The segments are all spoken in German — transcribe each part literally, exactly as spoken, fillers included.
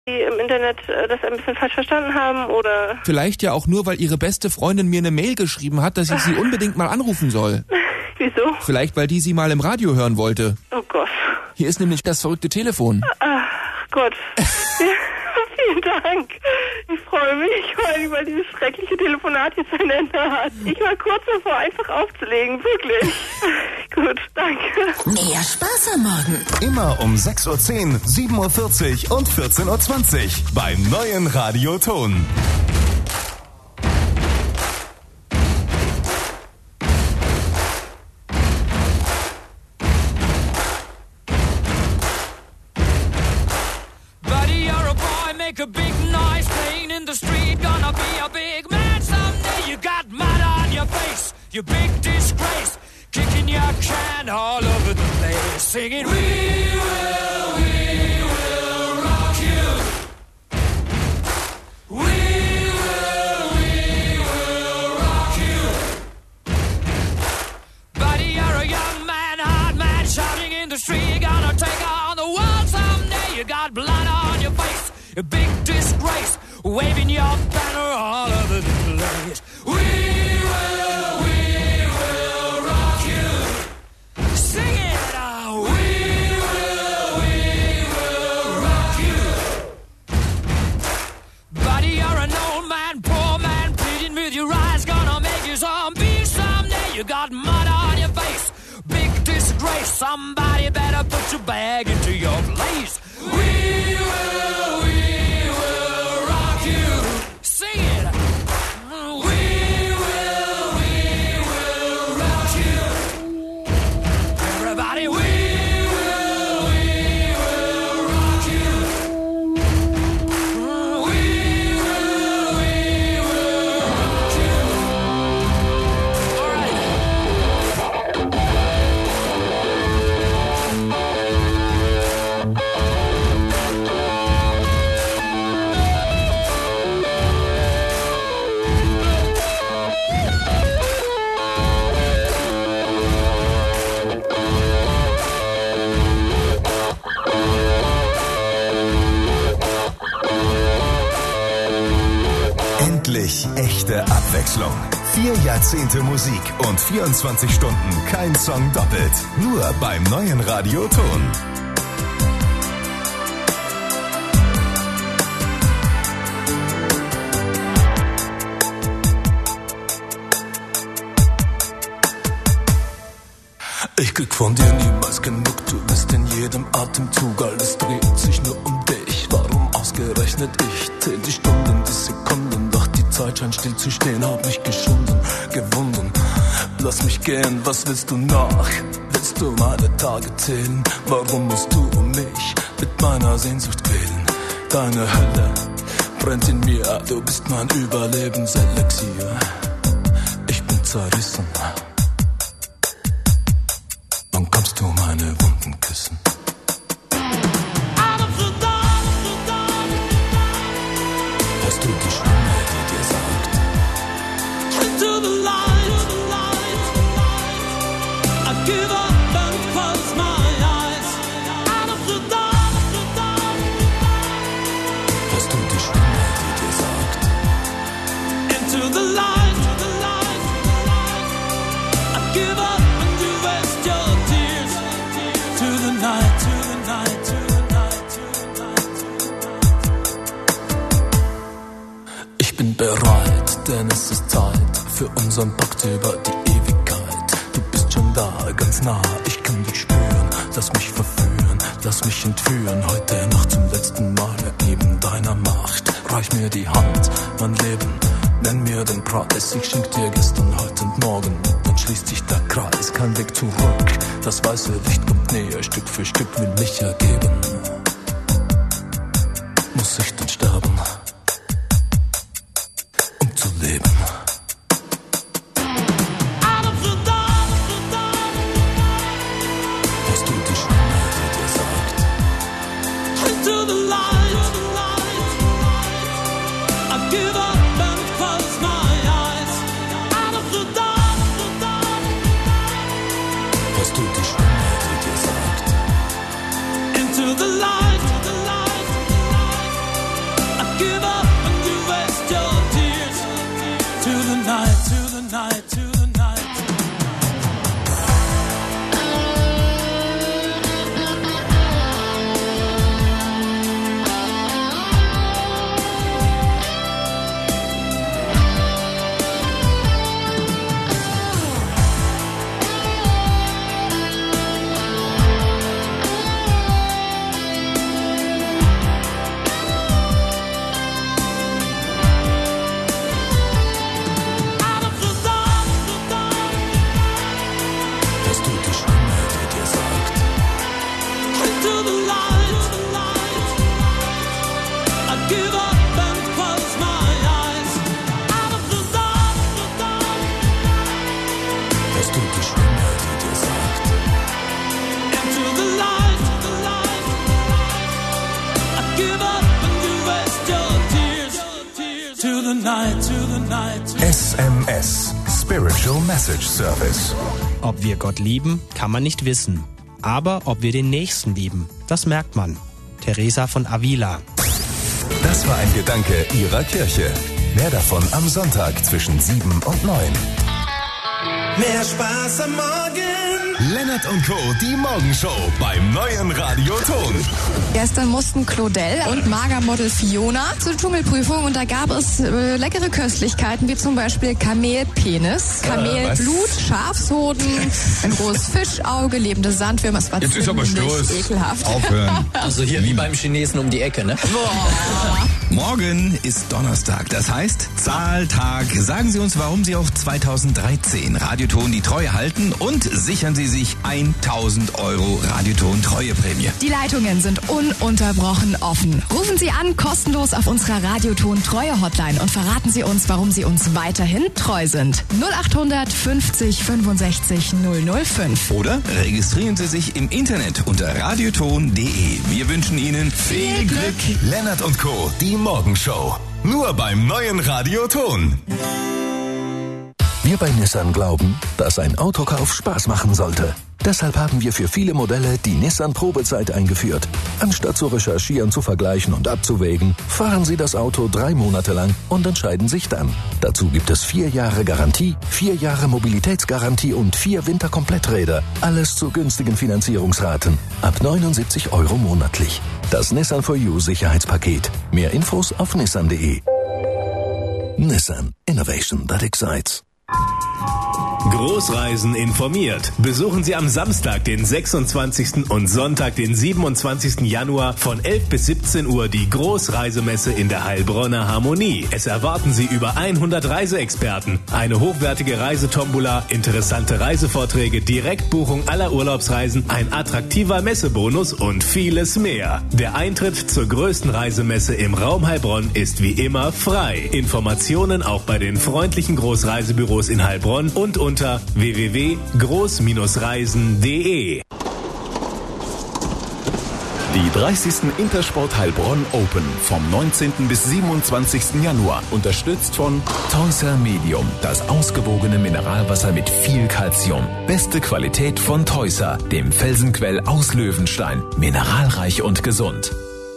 im Internet das ein bisschen falsch verstanden haben oder... Vielleicht ja auch nur, weil ihre beste Freundin mir eine Mail geschrieben hat, dass ich sie unbedingt mal anrufen soll. Wieso? Vielleicht, weil die sie mal im Radio hören wollte. Oh Gott. Hier ist nämlich das verrückte Telefon. Ach Gott. Vielen Dank. Ich freue mich, weil dieses schreckliche Telefonat jetzt ein Ende hat. Ich war kurz davor, einfach aufzulegen. Wirklich. Gut, danke. Mehr Spaß am Morgen. Immer um sechs Uhr zehn, sieben Uhr vierzig und vierzehn Uhr zwanzig beim neuen Radio Ton. A big noise playing in the street, gonna be a big man someday. You got mud on your face, you big disgrace, kicking your can all over the place, singing, we will, we will rock you. We will, we will rock you. Buddy, you're a young man, hard man, shouting in the street, gonna take on the world someday. You got blood on your face, a big disgrace, waving your banner all over the place. We will, we will rock you. Sing it out. We will, we will rock you. Buddy, you're an old man, poor man, pleading with your eyes, gonna make you zombie someday. You got mud on your face, big disgrace. Somebody better put your bag into your place. We will, we Echte Abwechslung. Vier Jahrzehnte Musik und vierundzwanzig Stunden kein Song doppelt. Nur beim neuen Radio Ton. Ich krieg von dir niemals genug, du bist in jedem Atemzug, alles dreht sich nur um dich. Warum ausgerechnet ich? Zähl die Stunden, die Sekunden, doch die Zeit scheint still zu stehen, hab mich geschunden, gewunden. Lass mich gehen, was willst du noch? Willst du meine Tage zählen? Warum musst du mich mit meiner Sehnsucht quälen? Deine Hölle brennt in mir, du bist mein Überlebenselixier. Ich bin zerrissen. Wann kannst du meine Wunden küssen? Hörst du die Stimme, die dir sagt: Into the light, I give up and close my eyes. Out of the dark, hörst du die Stimme, die dir sagt: Into the light, I give up. Ich bin bereit, denn es ist Zeit für unseren Pakt über die Ewigkeit. Du bist schon da, ganz nah, ich kann dich spüren. Lass mich verführen, lass mich entführen. Heute Nacht zum letzten Mal ergeben deiner Macht. Reich mir die Hand, mein Leben, nenn mir den Preis. Ich schenk dir gestern, heute und morgen, dann schließt sich der Kreis. Kein Weg zurück, das weiße Licht kommt näher. Stück für Stück will mich ergeben. Muss ich denn sterben, um zu leben? Hörst du die Stimme, die dir sagt: Into the light, I give up and close my eyes. Out of the dark, hörst du die Stimme, die dir sagt: Into the light, M S, Spiritual Message Service. Ob wir Gott lieben, kann man nicht wissen. Aber ob wir den Nächsten lieben, das merkt man. Teresa von Avila. Das war ein Gedanke Ihrer Kirche. Mehr davon am Sonntag zwischen sieben und neun. Mehr Spaß am Morgen. Lennart und Co., die Morgenshow beim neuen Radio Ton. Gestern mussten Claudel und Magermodel Fiona zur Dschungelprüfung und da gab es äh, leckere Köstlichkeiten wie zum Beispiel Kamelpenis, Kamelblut, äh, Schafshoden, ein großes Fischauge, lebende Sandwürmer. Es war Jetzt ist aber Schluss. Ekelhaft. Aufhören. Also hier wie beim Chinesen um die Ecke, ne? Morgen ist Donnerstag, das heißt Zahltag. Sagen Sie uns, warum Sie auch zweitausenddreizehn Radioton die Treue halten und sichern Sie sich tausend Euro Radioton-Treueprämie. Die Leitungen sind ununterbrochen offen. Rufen Sie an, kostenlos auf unserer Radioton-Treue-Hotline und verraten Sie uns, warum Sie uns weiterhin treu sind. null acht hundert fünfzig fünfundsechzig null null fünf. Oder registrieren Sie sich im Internet unter radioton punkt de. Wir wünschen Ihnen viel Glück. Lennart und Co., die Morgenshow. Nur beim neuen Radio Ton. Wir bei Nissan glauben, dass ein Autokauf Spaß machen sollte. Deshalb haben wir für viele Modelle die Nissan-Probezeit eingeführt. Anstatt zu recherchieren, zu vergleichen und abzuwägen, fahren Sie das Auto drei Monate lang und entscheiden sich dann. Dazu gibt es vier Jahre Garantie, vier Jahre Mobilitätsgarantie und vier Winterkompletträder. Alles zu günstigen Finanzierungsraten. Ab neunundsiebzig Euro monatlich. Das Nissan for You Sicherheitspaket. Mehr Infos auf nissan punkt de. Nissan. Innovation that excites. Großreisen informiert. Besuchen Sie am Samstag, den sechsundzwanzigsten und Sonntag, den siebenundzwanzigsten Januar von elf bis siebzehn Uhr die Großreisemesse in der Heilbronner Harmonie. Es erwarten Sie über hundert Reiseexperten, eine hochwertige Reisetombola, interessante Reisevorträge, Direktbuchung aller Urlaubsreisen, ein attraktiver Messebonus und vieles mehr. Der Eintritt zur größten Reisemesse im Raum Heilbronn ist wie immer frei. Informationen auch bei den freundlichen Großreisebüros in Heilbronn und unter w w w punkt groß reisen punkt de. Die dreißigsten Intersport Heilbronn Open vom neunzehnten bis siebenundzwanzigsten Januar. Unterstützt von Teusser Medium, das ausgewogene Mineralwasser mit viel Calcium. Beste Qualität von Teusser, dem Felsenquell aus Löwenstein. Mineralreich und gesund.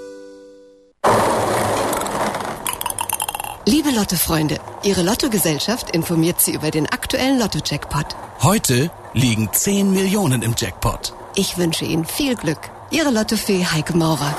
Liebe Lotto-Freunde, Ihre Lottogesellschaft informiert Sie über den aktuellen Lotto-Jackpot. Heute liegen zehn Millionen im Jackpot. Ich wünsche Ihnen viel Glück. Ihre Lottofee Heike Maurer.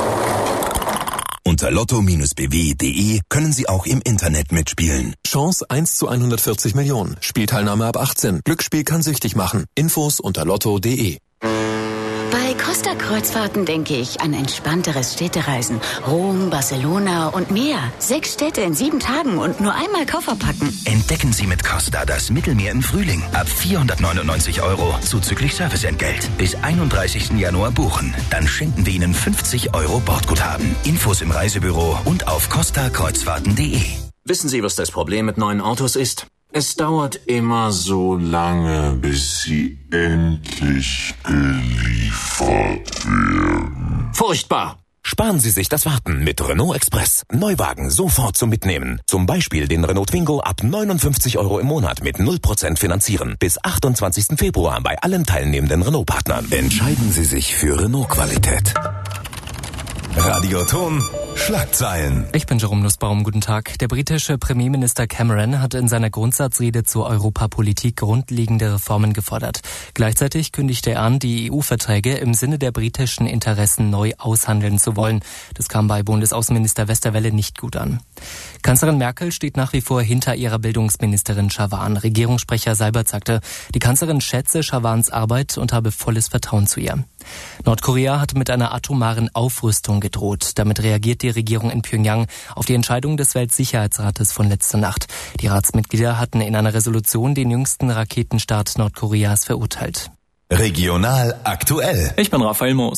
Unter lotto Bindestrich b w punkt de können Sie auch im Internet mitspielen. Chance eins zu hundertvierzig Millionen. Spielteilnahme ab achtzehn. Glücksspiel kann süchtig machen. Infos unter lotto punkt de. Bei Costa Kreuzfahrten denke ich an entspannteres Städtereisen. Rom, Barcelona und mehr. Sechs Städte in sieben Tagen und nur einmal Koffer packen. Entdecken Sie mit Costa das Mittelmeer im Frühling. Ab vierhundertneunundneunzig Euro zuzüglich Serviceentgelt. Bis einunddreißigsten Januar buchen. Dann schenken wir Ihnen fünfzig Euro Bordguthaben. Infos im Reisebüro und auf costa kreuzfahrten punkt de. Wissen Sie, was das Problem mit neuen Autos ist? Es dauert immer so lange, bis sie endlich geliefert werden. Furchtbar! Sparen Sie sich das Warten mit Renault Express. Neuwagen sofort zum Mitnehmen. Zum Beispiel den Renault Twingo ab neunundfünfzig Euro im Monat mit null Prozent finanzieren. Bis achtundzwanzigsten Februar bei allen teilnehmenden Renault-Partnern. Entscheiden Sie sich für Renault-Qualität. Radioton Schlagzeilen. Ich bin Jerome Nussbaum, guten Tag. Der britische Premierminister Cameron hat in seiner Grundsatzrede zur Europapolitik grundlegende Reformen gefordert. Gleichzeitig kündigte er an, die E U-Verträge im Sinne der britischen Interessen neu aushandeln zu wollen. Das kam bei Bundesaußenminister Westerwelle nicht gut an. Kanzlerin Merkel steht nach wie vor hinter ihrer Bildungsministerin Schawan. Regierungssprecher Seibert sagte, die Kanzlerin schätze Schawans Arbeit und habe volles Vertrauen zu ihr. Nordkorea hat mit einer atomaren Aufrüstung gedroht. Damit reagiert die Regierung in Pyongyang auf die Entscheidung des Weltsicherheitsrates von letzter Nacht. Die Ratsmitglieder hatten in einer Resolution den jüngsten Raketenstart Nordkoreas verurteilt. Regional aktuell. Ich bin Raphael Moos.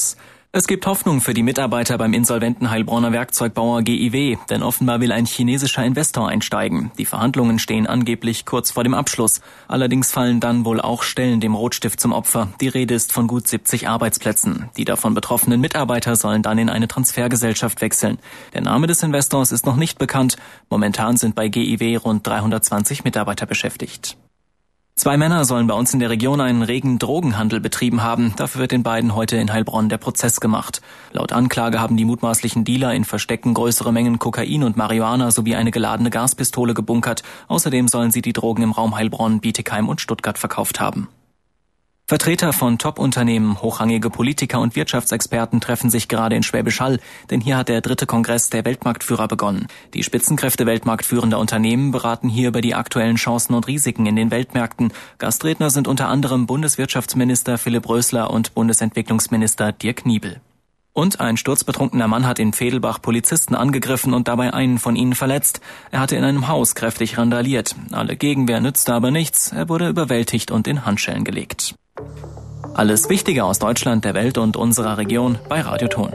Es gibt Hoffnung für die Mitarbeiter beim insolventen Heilbronner Werkzeugbauer G I W, denn offenbar will ein chinesischer Investor einsteigen. Die Verhandlungen stehen angeblich kurz vor dem Abschluss. Allerdings fallen dann wohl auch Stellen dem Rotstift zum Opfer. Die Rede ist von gut siebzig Arbeitsplätzen. Die davon betroffenen Mitarbeiter sollen dann in eine Transfergesellschaft wechseln. Der Name des Investors ist noch nicht bekannt. Momentan sind bei G I W rund dreihundertzwanzig Mitarbeiter beschäftigt. Zwei Männer sollen bei uns in der Region einen regen Drogenhandel betrieben haben. Dafür wird den beiden heute in Heilbronn der Prozess gemacht. Laut Anklage haben die mutmaßlichen Dealer in Verstecken größere Mengen Kokain und Marihuana sowie eine geladene Gaspistole gebunkert. Außerdem sollen sie die Drogen im Raum Heilbronn, Bietigheim und Stuttgart verkauft haben. Vertreter von Top-Unternehmen, hochrangige Politiker und Wirtschaftsexperten treffen sich gerade in Schwäbisch Hall, denn hier hat der dritte Kongress der Weltmarktführer begonnen. Die Spitzenkräfte weltmarktführender Unternehmen beraten hier über die aktuellen Chancen und Risiken in den Weltmärkten. Gastredner sind unter anderem Bundeswirtschaftsminister Philipp Rösler und Bundesentwicklungsminister Dirk Niebel. Und ein sturzbetrunkener Mann hat in Vedelbach Polizisten angegriffen und dabei einen von ihnen verletzt. Er hatte in einem Haus kräftig randaliert. Alle Gegenwehr nützte aber nichts. Er wurde überwältigt und in Handschellen gelegt. Alles Wichtige aus Deutschland, der Welt und unserer Region bei Radioton.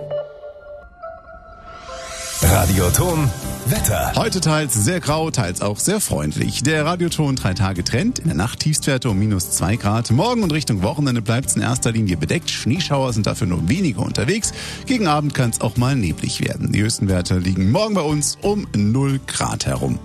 Radioton Wetter. Heute teils sehr grau, teils auch sehr freundlich. Der Radioton drei Tage Trend. In der Nacht Tiefstwerte um minus zwei Grad. Morgen und Richtung Wochenende bleibt es in erster Linie bedeckt. Schneeschauer sind dafür nur wenige unterwegs. Gegen Abend kann es auch mal neblig werden. Die höchsten Werte liegen morgen bei uns um null Grad herum.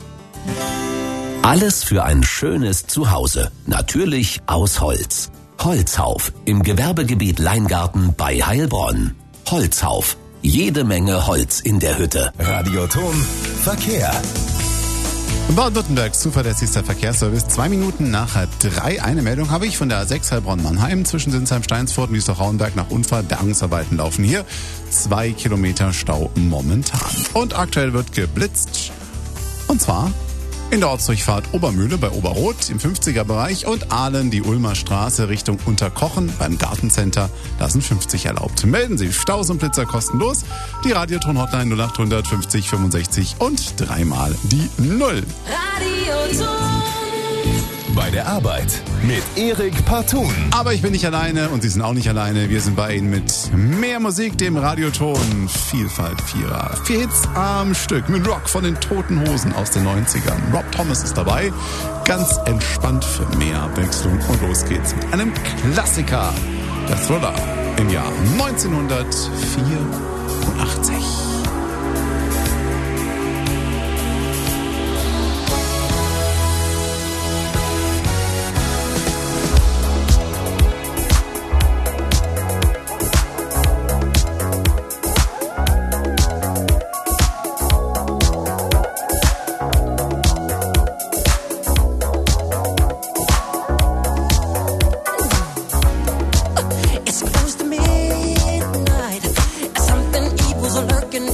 Alles für ein schönes Zuhause. Natürlich aus Holz. Holzhauf im Gewerbegebiet Leingarten bei Heilbronn. Holzhauf. Jede Menge Holz in der Hütte. Radioton Verkehr. Baden-Württembergs zuverlässigster Verkehrsservice. Zwei Minuten nach halb drei. Eine Meldung habe ich von der A sechs Heilbronn-Mannheim. Zwischen Sinsheim-Steinsfurt und Wiesloch-Rauenberg nach Unfall. Bergungsarbeiten laufen hier. Zwei Kilometer Stau momentan. Und aktuell wird geblitzt. Und zwar in der Ortsdurchfahrt Obermühle bei Oberroth im fünfziger-Bereich und Ahlen die Ulmer Straße Richtung Unterkochen beim Gartencenter. Da sind fünfzig erlaubt. Melden Sie Staus und Blitzer kostenlos. Die Radioton-Hotline null acht hundert fünfzig fünfundsechzig und dreimal die Null. Radioton. Bei der Arbeit mit Erik Partun. Aber ich bin nicht alleine und Sie sind auch nicht alleine. Wir sind bei Ihnen mit mehr Musik, dem Radioton. Vielfalt Vierer. Vier Hits am Stück mit Rock von den Toten Hosen aus den neunzigern. Rob Thomas ist dabei. Ganz entspannt für mehr Abwechslung. Und los geht's mit einem Klassiker. Der Thriller im Jahr neunzehnhundertvierundachtzig. It's close to midnight. Something evil's lurking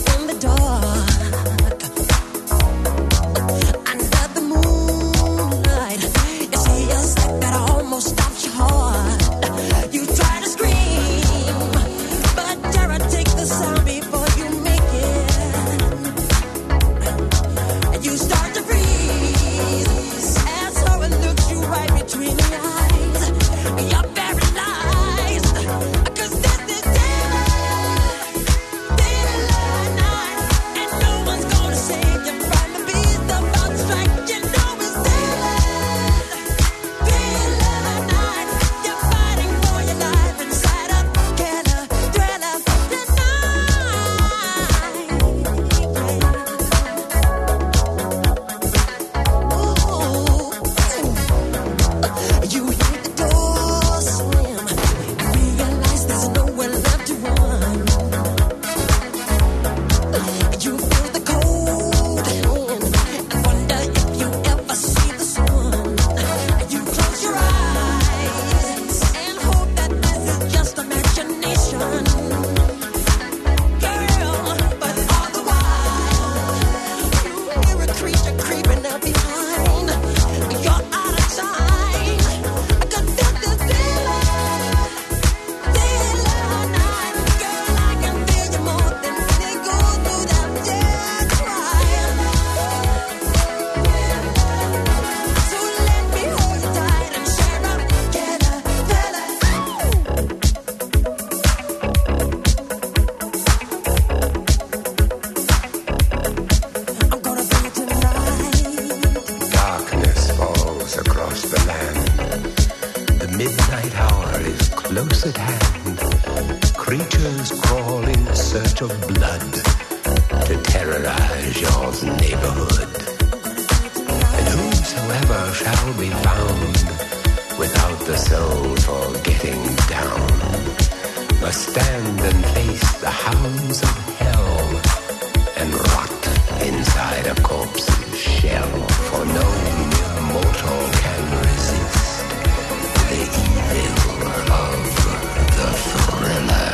close at hand. Creatures crawl in search of blood to terrorize your neighborhood. And whosoever shall be found without the soul for getting down must stand and face the hounds of hell and rot inside a corpse's shell. For no mere mortal can resist the evil of the thriller.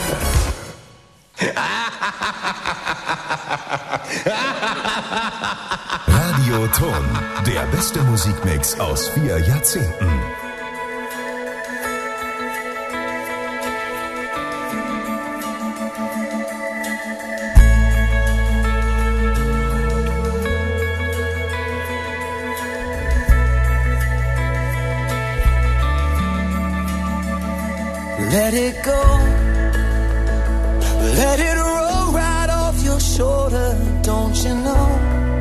Radioton, der beste Musikmix aus vier Jahrzehnten. Let it go, let it roll right off your shoulder, don't you know?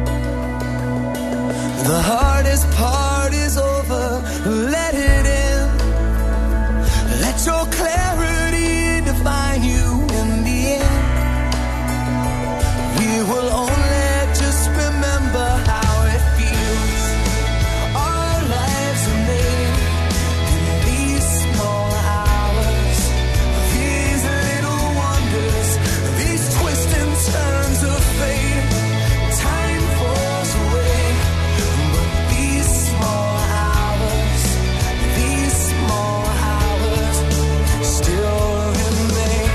The hardest part is over, let it in. Let your clarity define you in the end. We will only just remember how it feels. Our lives are made in these small hours, these little wonders, these twists and turns of fate. Time falls away, but these small hours, these small hours still remain.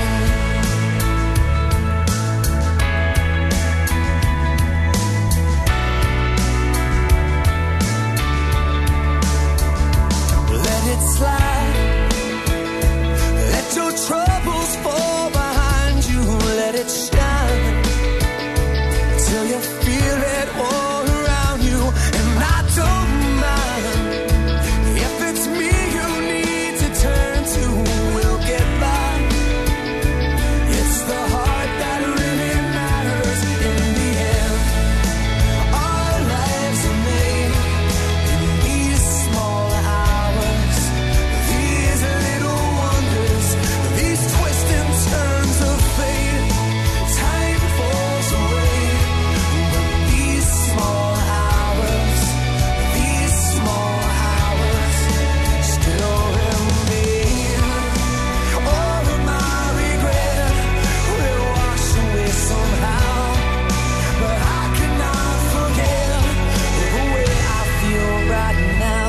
Let it slide, let your troubles fall behind you, let it shine till you feel it all around you. And I don't mind if it's me you need to turn to, we'll get by. It's the heart that really matters in the end. Our lives are made in these small hours, these little wonders, these twists and turns of fate. Time falls away, but these small hours, these small hours still remain. All of my regret will wash away somehow, but I cannot forget the way I feel right now.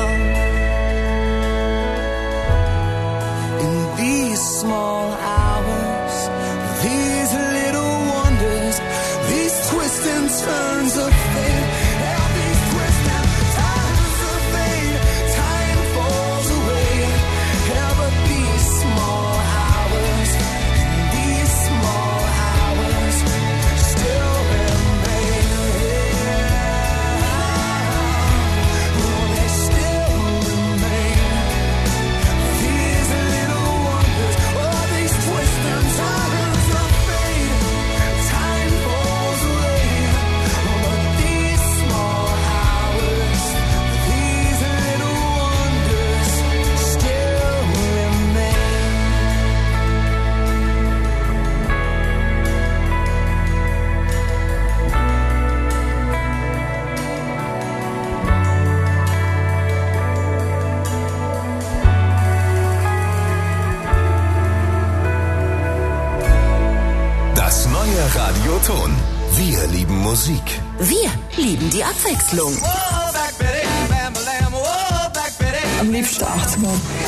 In these small hours, these little wonders, these twists and turns of fate. Yeah, these twists and turns of fate. Time falls away. Yeah, but these small hours, these small hours still remain. Oh, they still remain. These little wonders, oh, these twists and turns of fate. Time falls away, but these small hours, these little wonders still remain. Das neue Radioton. Wir lieben Musik. Wir lieben die Abwechslung. Oh, back Betty, bam, bam, oh, back Betty. Am liebsten achtziger.